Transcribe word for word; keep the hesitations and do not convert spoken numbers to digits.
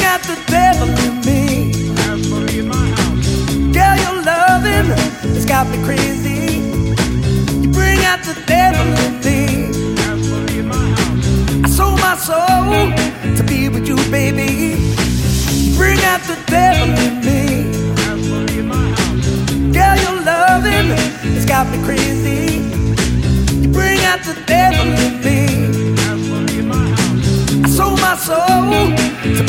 out the devil in me. Girl, your loving has got me crazy. You bring out the devil in me. I sold my soul to be with you, baby. You bring out the devil in me. Girl, your loving has got me crazy. You bring out the devil in me. I sold my soul to